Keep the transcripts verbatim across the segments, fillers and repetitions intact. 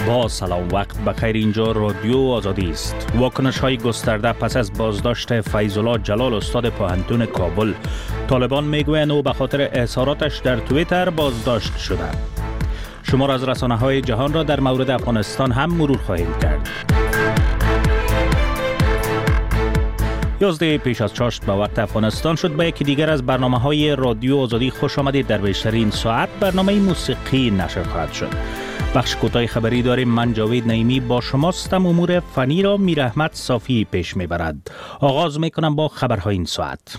با سلام، وقت بخیر. اینجا رادیو آزادی است. واکنش های گسترده پس از بازداشت فیض‌الله جلال استاد پوهنتون کابل. طالبان میگویند او به خاطر اظهاراتش در توییتر بازداشت شده. شمار از رسانه های جهان را در مورد افغانستان هم مرور خواهیم کرد. یازده پیش از چاشت به وقت افغانستان شد. به یکی دیگر از برنامه های رادیو آزادی خوش آمدید. در بیشترین ساعت برنامه موسیقی نشر خواهد شد. بخش کوتاه خبری داریم. من جاوید نعیمی با شماستم. امور فنی را میر احمد صافی پیش میبرد. آغاز میکنم با خبرهای این ساعت.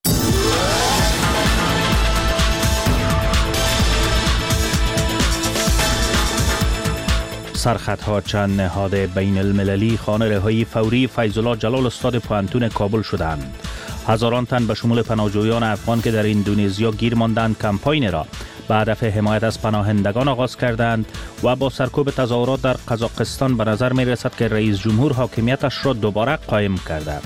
سرخطها چند نهاد بین المللی خانه رهایی فوری فیض‌الله جلال استاد پوهنتون کابل شدند. هزاران تن به شمول پناهجویان افغان که در اندونزیا گیر ماندند کمپاین را به هدف حمایت از پناهندگان آغاز کردند و با سرکوب تظاهرات در قزاقستان به نظر می رسد که رئیس جمهور حاکمیتش را دوباره قایم کرده.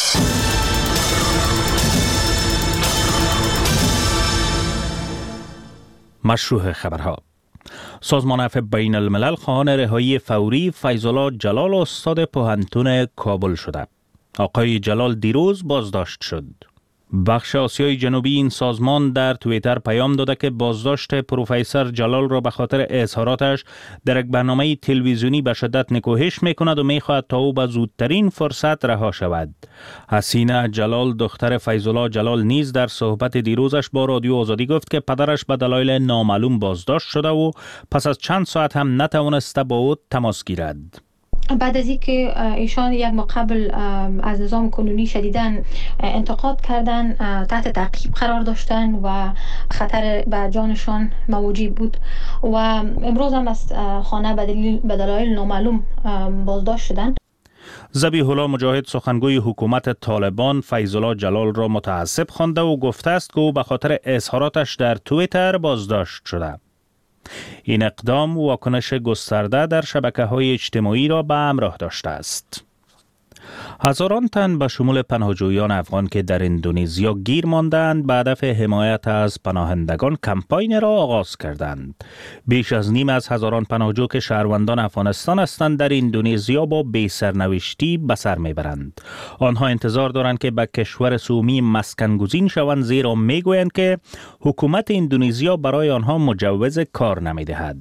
مشروع خبرها. سازمان عفو بین الملل خواهان رهایی فوری فیض‌الله جلال استاد پوهنتون کابل شده. آقای جلال دیروز بازداشت شد. بخش آسیای جنوبی این سازمان در توییتر پیام داده که بازداشت پروفسور جلال را به خاطر اظهاراتش در یک برنامه تلویزیونی به شدت نکوهش میکند و میخواهد تا او به زودترین فرصت رها شود. حسینه جلال دختر فیض‌الله جلال نیز در صحبت دیروزش با رادیو آزادی گفت که پدرش به دلایل نامعلوم بازداشت شده و پس از چند ساعت هم نتوانسته با او تماس گیرد. بعد از اینکه ایشان یک ما قبل از نظام کنونی شدیداً انتقاد کردن، تحت تعقیب قرار داشتن و خطر به جانشان موجود بود و امروز هم از خانه به دلایل نامعلوم بازداشت شدند. ذبیح الله مجاهد سخنگوی حکومت طالبان فیض‌الله جلال را متعصب خوانده و گفته است که او به خاطر اظهاراتش در توییتر بازداشت شده. این اقدام واکنش گسترده در شبکه‌های اجتماعی را به همراه داشته است. هزاران تن به شمول پناهجویان افغان که در اندونزیا گیر ماندند به هدف حمایت از پناهندگان کمپاین را آغاز کردند. بیش از نیم از هزاران پناهجو که شهروندان افغانستان هستند در اندونزیا با بی سرنوشتی به سر میبرند. آنها انتظار دارند که به کشور سومی مسکن گزین شوند، زیرا میگویند که حکومت اندونزیا برای آنها مجوز کار نمیدهد.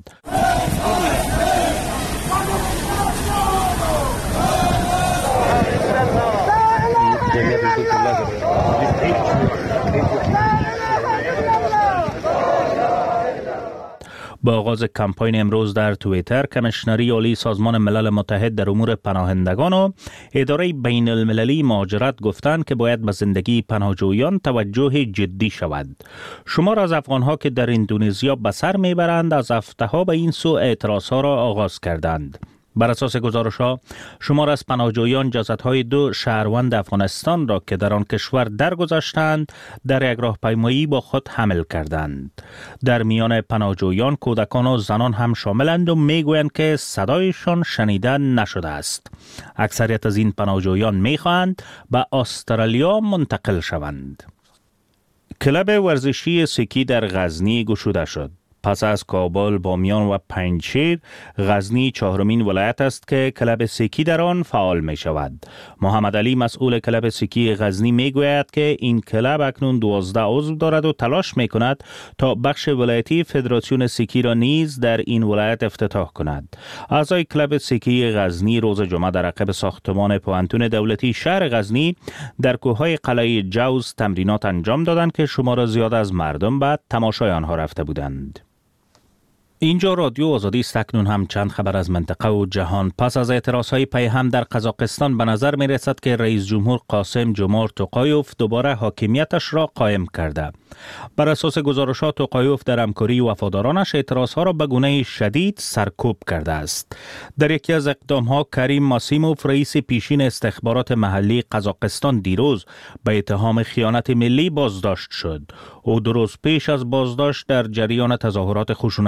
با آغاز کمپاین امروز در توییتر، کمیشنری عالی سازمان ملل متحد در امور پناهندگان و اداره بین المللی مهاجرت گفتند که باید به زندگی پناهجویان توجه جدی شود. شمار از افغانها که در اندونزیا به سر میبرند از هفته‌ها به این سو اعتراضها را آغاز کردند. بر اساس گزارش‌ها، شمار از پناهجویان جسدهای دو شهروند افغانستان را که در آن کشور درگذشتند در یک راهپیمایی با خود حمل کردند. در میان پناهجویان کودکان و زنان هم شاملند و میگویند که صدایشان شنیده نشده است. اکثریت از این پناهجویان میخواهند به استرالیا منتقل شوند. کلب ورزشی سکی در غزنی گشوده شد. پس از کابل، بامیان و پنجشیر، غزنی چهارمین ولایت است که کلب سکی در آن فعال می شود. محمد علی مسئول کلب سکی غزنی می گوید که این کلب اکنون دوازده عضو دارد و تلاش می کند تا بخش ولایتی فدراسیون سکی را نیز در این ولایت افتتاح کند. اعضای کلب سکی غزنی روز جمعه در عقب ساختمان پوهنتون دولتی شهر غزنی در کوههای قلعه جوز تمرینات انجام دادند که شمار زیاد از مردم به تماشای آنها رفته بودند. اینجا رادیو آزادی است. اکنون هم چند خبر از منطقه و جهان. پس از اعتراضهای پیهم در قزاقستان به نظر می رسد که رئیس جمهور قاسم جمعت توقایوف دوباره حاکمیتش را قایم کرده. بر اساس گزارشات، توقایوف در همکاری وفادارانش اعتراضها را به گونه شدید سرکوب کرده است. در یکی از اقدامها، کریم ماسیموف رئیس پیشین استخبارات محلی قزاقستان دیروز به اتهام خیانت ملی بازداشت شد. او دو روز پیش از بازداشت در جریان تظاهرات خشونتبار از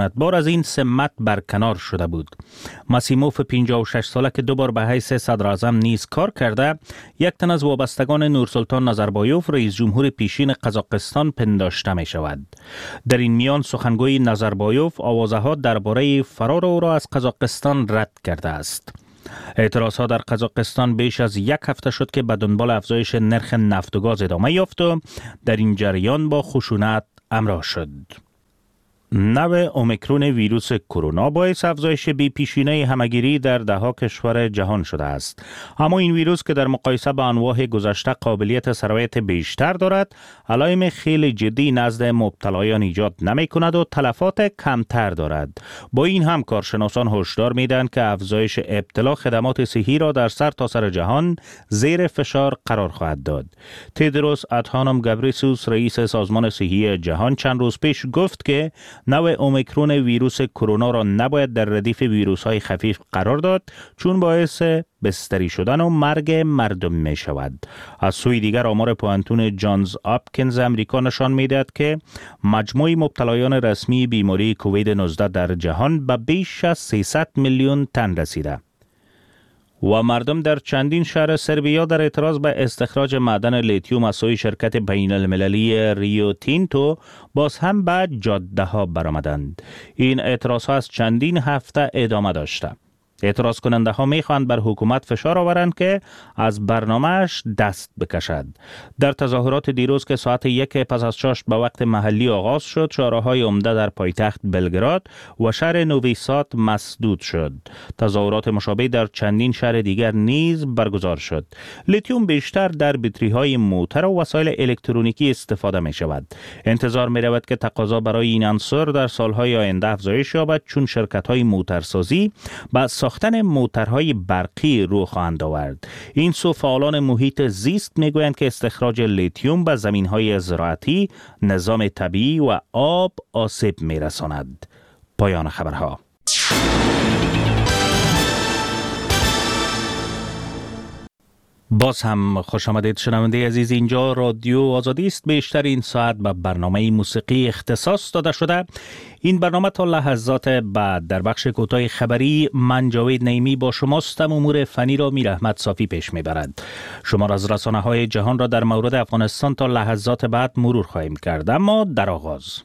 از این سمت برکنار شده بود. ماسیموف پنجاه و شش ساله که دو بار به حیث صدر اعظم نیز کار کرده، یک تن از وابستگان نورسلطان نظربایوف رئیس جمهور پیشین قزاقستان پنداشته می شود. در این میان سخنگوی نظربایوف آوازها درباره فرار او را از قزاقستان رد کرده است. اعتراضها در قزاقستان بیش از یک هفته شد که به دنبال افزایش نرخ نفت و گاز ادامه یافت و در این جریان با خشونت همراه شد. نوع اومیکرون ویروس کرونا باعث افزایش بی پیشینه همگیری در ده ها کشور جهان شده است. اما این ویروس که در مقایسه با انواع گذشته قابلیت سرایت بیشتر دارد، علائم خیلی جدی نزد مبتلایان ایجاد نمی کند و تلفات کمتر دارد. با این هم کارشناسان هشدار میدهند که افزایش ابتلا خدمات صحی را در سرتاسر جهان زیر فشار قرار خواهد داد. تدروس ادهانوم گبریسوس رئیس سازمان صحی جهان چند روز پیش گفت که نوع اومیکرون ویروس کرونا را نباید در ردیف ویروس‌های خفیف قرار داد، چون باعث بستری شدن و مرگ مردم می شود. از سوی دیگر آمار پوانتون جانز آپکینز امریکا نشان می دهد که مجموع مبتلایان رسمی بیماری کووید نوزده در جهان به بیش از سیصد میلیون تن رسیده. و مردم در چندین شهر سربیا در اعتراض به استخراج معدن لیتیوم از سوی شرکت بین المللی ریو تینتو باز هم به جاده ها برآمدند. این اعتراض ها از چندین هفته ادامه داشته. اعتراض کننده ها می خواهند بر حکومت فشار آورند که از برنامهش دست بکشد. در تظاهرات دیروز که ساعت یک پس از شش به وقت محلی آغاز شد، شوراهای عمده در پایتخت بلگراد و شهر نوی ساد مسدود شد. تظاهرات مشابه در چندین شهر دیگر نیز برگزار شد. لیتیوم بیشتر در بطری های موتر و وسایل الکترونیکی استفاده می شود. انتظار می رود که تقاضا برای این عنصر در سالهای آینده افزایش یابد، چون شرکت های موترسازی با ساختن موترهای برقی رو خواهند آورد. این سو فعالان محیط زیست میگویند که استخراج لیتیوم به زمینهای زراعتی، نظام طبیعی و آب آسیب میرساند. پایان خبرها. باز هم خوش آمدید شنونده عزیز، اینجا رادیو آزادی است. بیشتر این ساعت به برنامه موسیقی اختصاص داده شده. این برنامه تا لحظات بعد در بخش کوتاه خبری من جاوید نعیمی با شماستم. امور فنی را میر احمد صافی پیش میبرد. شما را از رسانه های جهان را در مورد افغانستان تا لحظات بعد مرور خواهیم کرد. اما در آغاز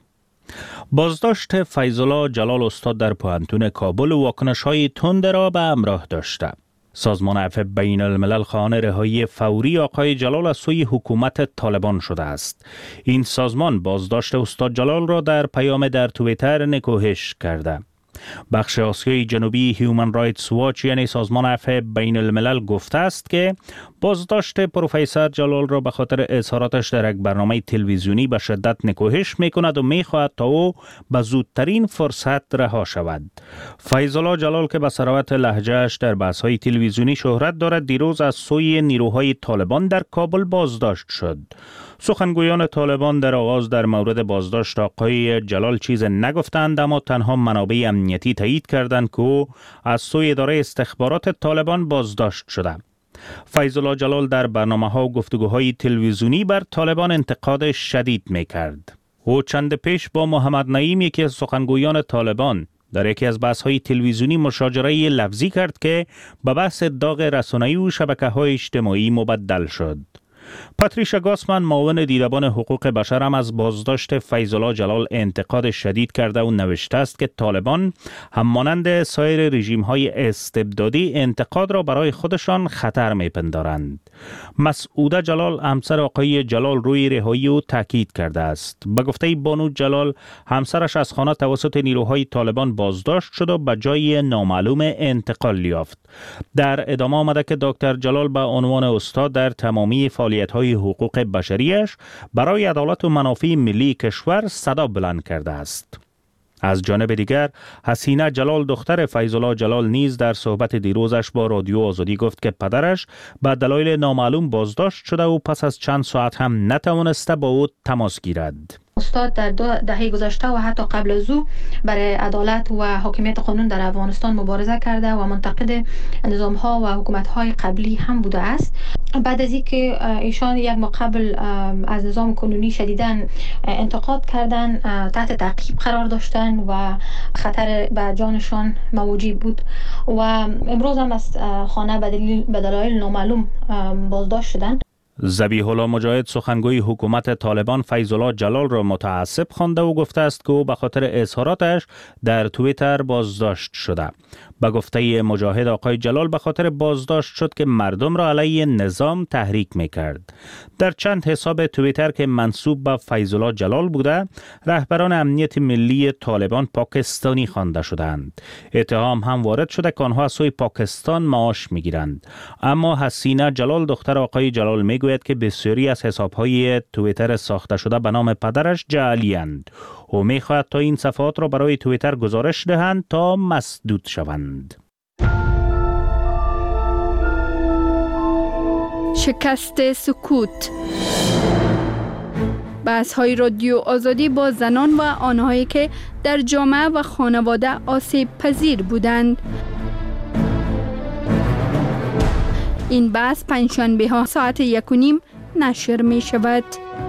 بازداشت فیض‌الله جلال استاد در پوهنتون کابل و واکنش های تند را به همراه داشته. سازمان عفو بین الملل خواهان رهایی فوری آقای جلال از سوی حکومت طالبان شده است. این سازمان بازداشت استاد جلال را در پیام در توییتر نکوهش کرده. بخش آسیای جنوبی هیومن رایتس واچ یعنی سازمان عفو بین الملل گفته است که بازداشت پروفسور جلال را به خاطر اظهاراتش در یک برنامه تلویزیونی به شدت نکوهش میکند و میخواهد تا او به زودترین فرصت رها شود. فیض‌الله جلال که به ثروت لهجه‌اش در بحث‌های تلویزیونی شهرت دارد، دیروز از سوی نیروهای طالبان در کابل بازداشت شد. سخنگویان طالبان در آغاز در مورد بازداشت آقای جلال چیز نگفتند، اما تنها منابع امنیتی تایید کردند که او از سوی اداره استخبارات طالبان بازداشت شده. فیض‌الله جلال در برنامه‌ها و گفتگوهای تلویزیونی بر طالبان انتقاد شدید می‌کرد. او چند پیش با محمد نعیم یکی از سخنگویان طالبان در یکی از بحث‌های تلویزیونی مشاجره لفظی کرد که به بحث داغ رسانه‌ای و شبکه‌های اجتماعی مبدل شد. پاتریشا گاسمن معاون دیدبان حقوق بشر هم از بازداشت فیض‌الله جلال انتقاد شدید کرده و نوشته است که طالبان همانند سایر رژیم‌های استبدادی انتقاد را برای خودشان خطر می‌پندارند. مسعوده جلال همسر آقای جلال روی رهایی او تاکید کرده است. به گفته بانو جلال همسرش از خانه توسط نیروهای طالبان بازداشت شد و به جای نامعلوم انتقال یافت. در ادامه آمده که دکتر جلال به عنوان استاد در تمامی فعالیت‌های حقوق بشریش برای عدالت و منافع ملی کشور صدا بلند کرده است. از جانب دیگر حسینه جلال دختر فیض‌الله جلال نیز در صحبت دیروزش با رادیو آزادی گفت که پدرش به دلایل نامعلوم بازداشت شده و پس از چند ساعت هم نتوانسته با او تماس گیرد. استاد در دو دهه گذشته و حتی قبل از او برای عدالت و حاکمیت قانون در افغانستان مبارزه کرده و منتقد نظام ها و حکومت های قبلی هم بوده است. بعد از اینکه ایشان یک ماه قبل از نظام کنونی شدیداً انتقاد کردند، تحت تعقیب قرار داشتند و خطر به جانشان موجود بود و امروز هم از خانه به دلایل نامعلوم بازداشت شدند. ذبیح الله مجاهد سخنگوی حکومت طالبان فیض الله جلال را متعصب خوانده و گفته است که او به خاطر اظهاراتش در توییتر بازداشت شده. به گفته مجاهد، آقای جلال به خاطر بازداشت شد که مردم را علیه نظام تحریک میکرد. در چند حساب توییتر که منسوب به فیض الله جلال بوده، رهبران امنیت ملی طالبان پاکستانی خوانده شدند. اتهام هم وارد شده که آنها از سوی پاکستان معاش میگیرند. اما حسینه جلال دختر آقای جلال میگوید که بسیاری از حساب‌های توییتر ساخته شده به نام پدرش جعلی اند. او می‌خواهد تا این صفحات را برای توییتر گزارش دهند تا مسدود شوند. شکست سکوت. بحث‌های رادیو آزادی با زنان و آنهایی که در جامعه و خانواده آسیب پذیر بودند. این بحث پنجشنبه ها ساعت یک و نیم نشر می شود.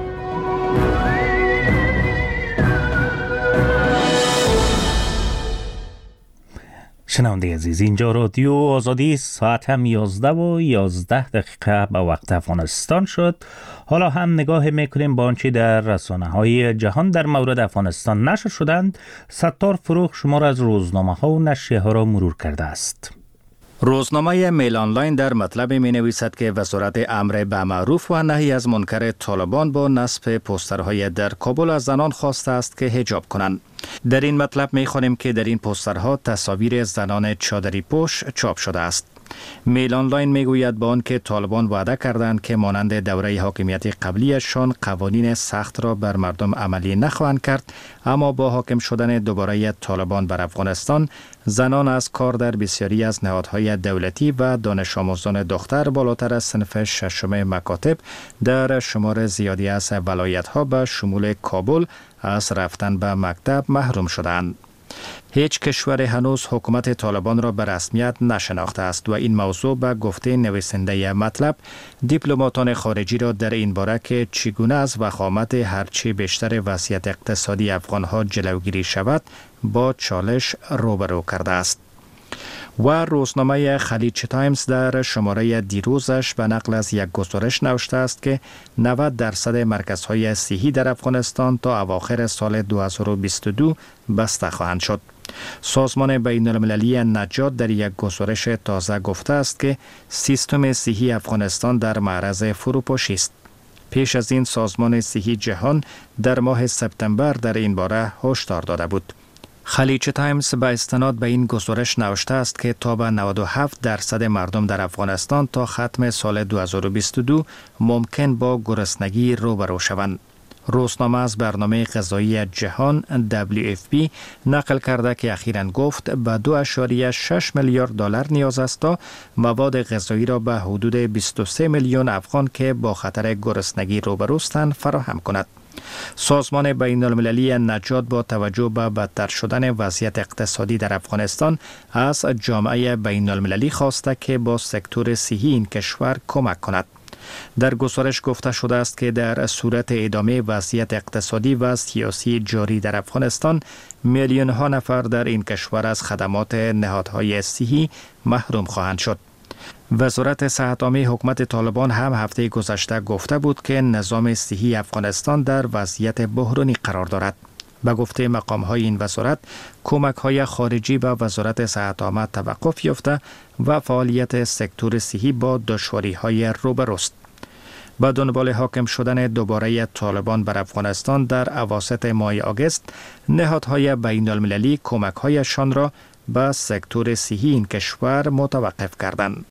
شنونده عزیز، اینجا رادیو آزادی، ساعت هم یازده و یازده دقیقه به وقت افغانستان شد. حالا هم نگاه میکنیم با آنچه در رسانه های جهان در مورد افغانستان نشر شدند. ستار فروغ شمار از روزنامه ها و نشریه ها را مرور کرده است. روزنامه میل آنلاین در مطلب می نویسد که وزارت امر به معروف و نهی از منکر طالبان با نصب پوسترهای در کابل از زنان خواسته است که حجاب کنند. در این مطلب می خوانیم که در این پوسترها تصاویر زنان چادری پوش چاپ شده است. میل آنلاین می گوید با آن که طالبان وعده کردند که مانند دوره حاکمیت قبلیشان قوانین سخت را بر مردم عملی نخواهند کرد، اما با حاکم شدن دوباره طالبان بر افغانستان، زنان از کار در بسیاری از نهادهای دولتی و دانش آموزان دختر بالاتر از صنف ششم مکاتب در شمار زیادی از ولایت‌ها به شمول کابل از رفتن به مکتب محروم شدند. هیچ کشور هنوز حکومت طالبان را به رسمیت نشناخته است و این موضوع به گفته نویسنده مطلب دیپلماتان خارجی را در این باره که چگونه از وخامت هرچی بیشتر وضعیت اقتصادی افغانها جلوگیری شود با چالش روبرو کرده است. و روزنامه خلیج تایمز در شماره دیروزش به نقل از یک گزارش نوشته است که نود درصد مرکزهای صحی در افغانستان تا اواخر سال دو هزار و بیست و دو بسته خواهند شد. سازمان بین المللی نجات در یک گزارش تازه گفته است که سیستم صحی افغانستان در معرض فروپاشی است. پیش از این سازمان صحی جهان در ماه سپتامبر در این باره هشدار داده بود. خلیج تایمز به استناد به این گزارش نوشته است که تا به نود و هفت درصد مردم در افغانستان تا ختم سال دو هزار و بیست و دو ممکن با گرسنگی روبرو شوند. روزنامه از برنامه غذایی جهان دبلیو اف پی نقل کرده که اخیراً گفت به دو اشاریه شش میلیارد دلار نیاز است تا مواد غذایی را به حدود بیست و سه میلیون افغان که با خطر گرسنگی روبروستند فراهم کند. سازمان بین المللی نجات با توجه به بدتر شدن وضعیت اقتصادی در افغانستان از جامعه بین المللی خواسته که با سکتور صحی این کشور کمک کند. در گزارش گفته شده است که در صورت ادامه وضعیت اقتصادی و سیاسی جاری در افغانستان، میلیون ها نفر در این کشور از خدمات نهادهای صحی محروم خواهند شد. وزارت صحت عامه حکومت طالبان هم هفته گذشته گفته بود که نظام صحی افغانستان در وضعیت بحرانی قرار دارد. به گفته مقام‌های این وزارت، کمک‌های خارجی به وزارت صحت عامه توقف یافته و فعالیت سکتور صحی با دشواری‌های روبروست. با دنبال حاکم شدن دوباره طالبان بر افغانستان در اواسط ماه آگوست، نهادهای بین المللی کمک‌هایشان را به سکتور صحی این کشور متوقف کردند.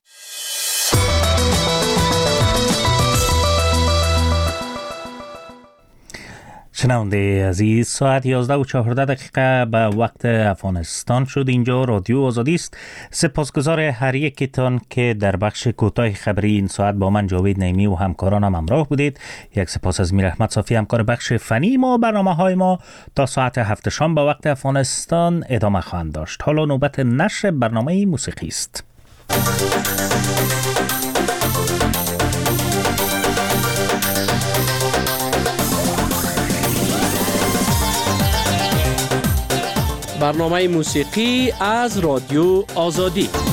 شنونده عزیز، ساعت یازده و چهارده دقیقه به وقت افغانستان شد. اینجا رادیو آزادی است. سپاسگزار هر یکتان که در بخش کوتاه خبری این ساعت با من جاوید نعیمی و همکارانم همراه بودید. یک سپاس از میر احمد صافی همکار بخش فنی ما. برنامه های ما تا ساعت هفت شام به وقت افغانستان ادامه خواهند داشت. حالا نوبت نشر برنامه موسیقی است. برنامه موسیقی از رادیو آزادی.